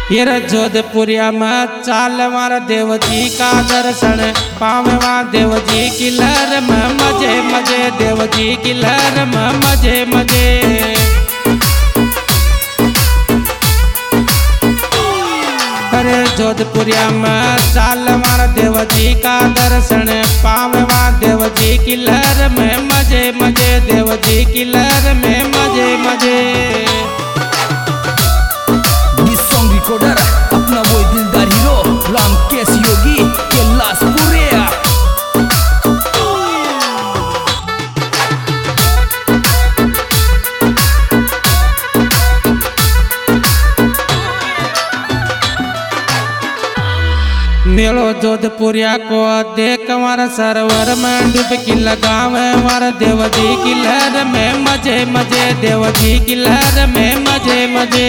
ये जोधपुरिया में चाल मार देव जी का दर्शन पावे वहाँ देव जी की लहर में मजे मजे, देव जी की लहर में मजे मजे। अरे जोधपुरिया में चाल मार देव जी का दर्शन पावे वहाँ देव जी की लहर में मजे मजे, देव जी की लहर में मजे मजे। अपना वो दिलदार हीरो रामकेश योगी कैलाश पुरिया। मेलो जोधपुरिया को देख हमारा सरोवर में डुबकी लगावे हमारा देव जी की लहर में मजे मजे, देव जी की लहर में मजे मजे।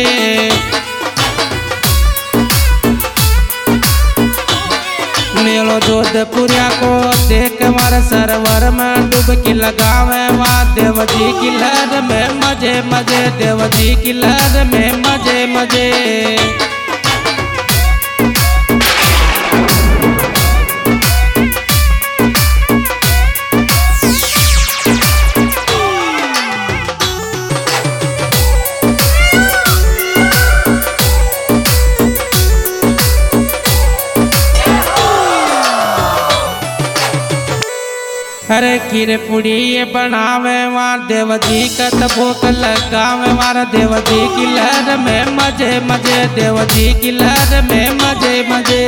मेलो जोधपुरिया को देख हमारे सरोवर में डुबकी लगावे वहाँ देव जी की लहर में मजे मजे, देव जी की लहर में मजे मजे। अरे खीर पूड़ी ये बनावे वहाँ देव जी का भोग लगावे मारा देव जी की लहर में मजे मजे, देव जी की लहर में मजे मजे।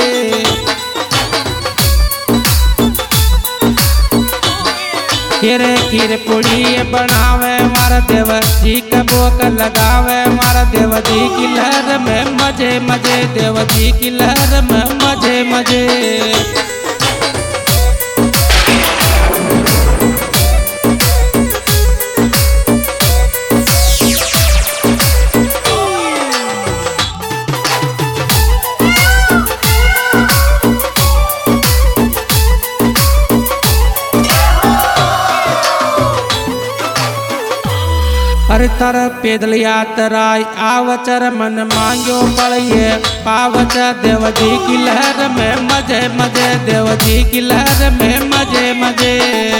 खीर पूड़ी ये बनावे मारा देव जी का भोग लगावे मारा देव जी की लहर में मजे मजे, देव जी की लहर में मजे मजे। अरे तर पैदल यात्रा आवचर मन मांगो पड़िए पावच देव जी की लहर में मजे मजे, देव जी की लहर में मजे मजे।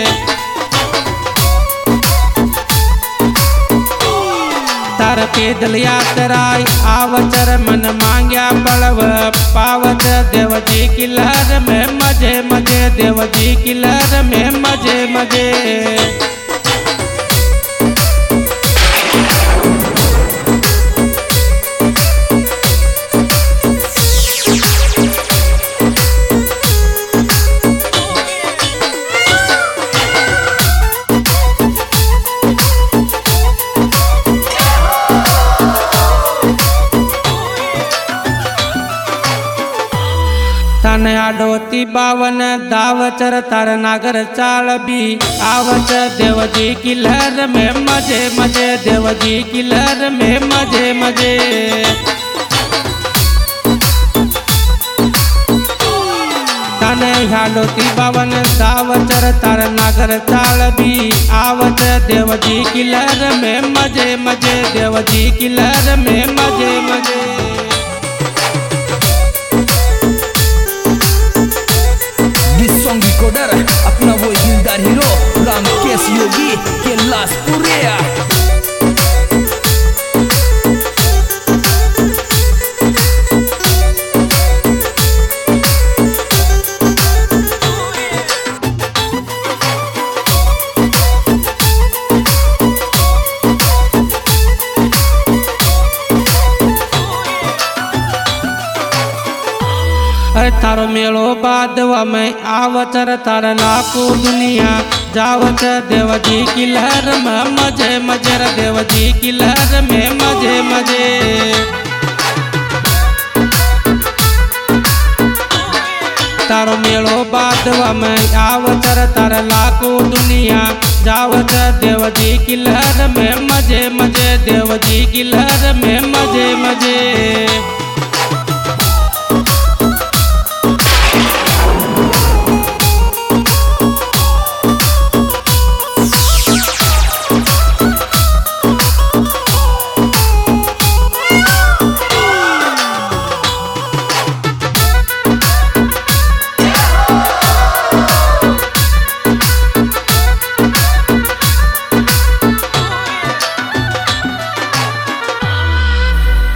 तर पैदल यात्रा आवचर मन मांग्या पड़व पावच देव जी की लहर में मजे मजे, देव जी की लहर में मजे मजे। तने आडोती बावन दावचर तार नागर चाल भी आवच देव जी की लहर में मजे मजे, देव जी की लहर में मजे मजे। तने आडोती बावन दावचर तार नागर चाल भी आवच देव जी की लहर में मजे मजे, देव जी की लहर में मजे मजे। अपना वो दिलदार हीरो रामकेश योगी कैलाश पुरिया। थारो मेलो बादवा में आवचर तार लाखों दुनिया जावच देव जी की लहर में मजे मजे, देव जी की लहर में मजे मजे। तारो मेलो बादवा में आवचर तार लाखों दुनिया जावच देव जी की लहर में मजे मजे, देव जी की लहर में मजे मजे।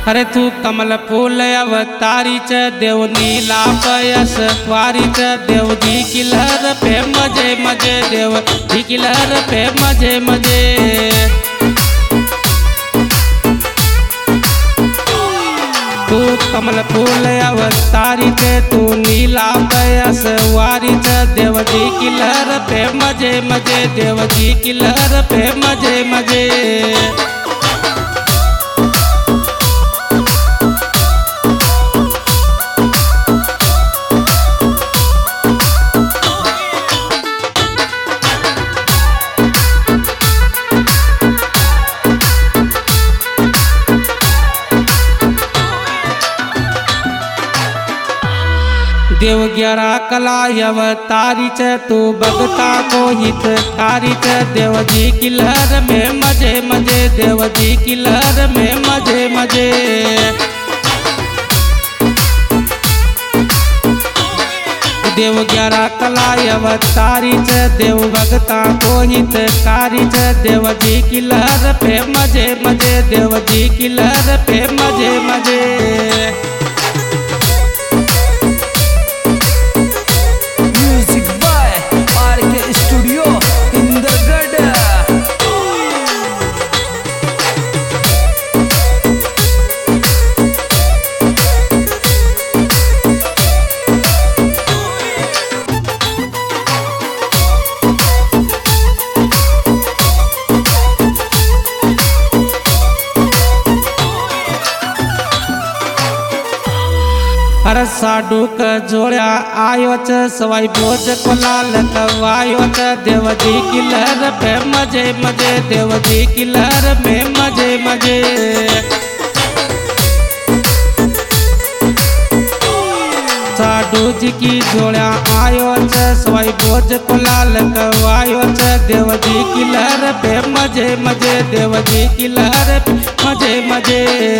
अरे तू कमल फूल अवतारी च देव नीला पयस वारी च देव जी की लहर पे मजे मजे देव जी की लहर पे मजे मजे। तू कमल फूल अवतारी च तू नीला पयस वारी च देव जी की लहर पे मजे मजे देव जी की लहर पे मजे मजे। देव 11 कला अवतारी च तू भगता को हितकारी च देव जी की लहर में मजे मजे देव जी की लहर में मजे मजे। देव 11 कला अवतारी च देव भगता को हितकारी च देव जी की लहर पे मजे मजे देव जी की लहर पे मजे मजे। हर साडू क जोड़ा आयो च सवाई बोझ को लाल कवायो च देव जी की लहर पे मजे मजे देव जी की लहर में मजे मजे। साडू जी की जोड़ा आयो च सवाई बोझ को लाल कवायो च देव जी की लहर पे मजे मजे देव जी की लहर पे मजे मजे।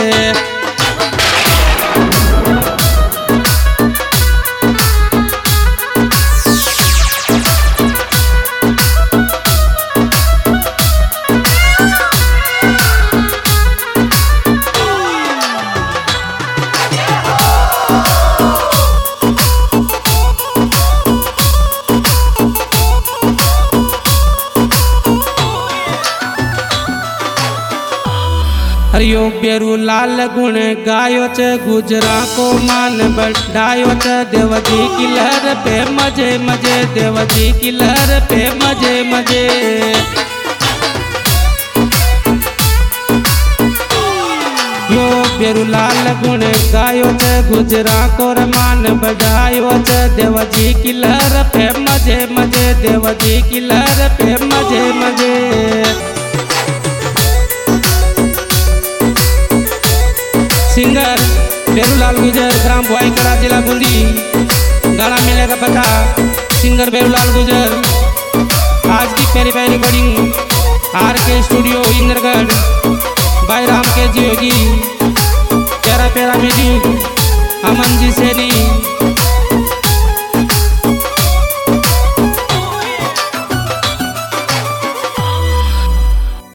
हरियो बेरू लाल गुण गायो च गुजरा को मान बढ़ायो च देव जी की लहर पे मजे मजे देव जी की लहर पे मजे मजे। यो बेरू लाल गुण गायो च गुजरा को मान बढ़ायो च देव जी की लहर पे मजे मजे देव जी की लहर पे मजे मजे। सिंगर बेरूलाल गुजर ग्राम बुआईकड़ा जिला बूंदी। गाना मिलेगा पता सिंगर बेरूलाल गुजर। आज की पहली पहली रिकॉर्डिंग RK स्टूडियो इंद्रगढ़ बाई राम के जी होगी। प्यारा प्यारा म्यूजिक अमन जी सैनी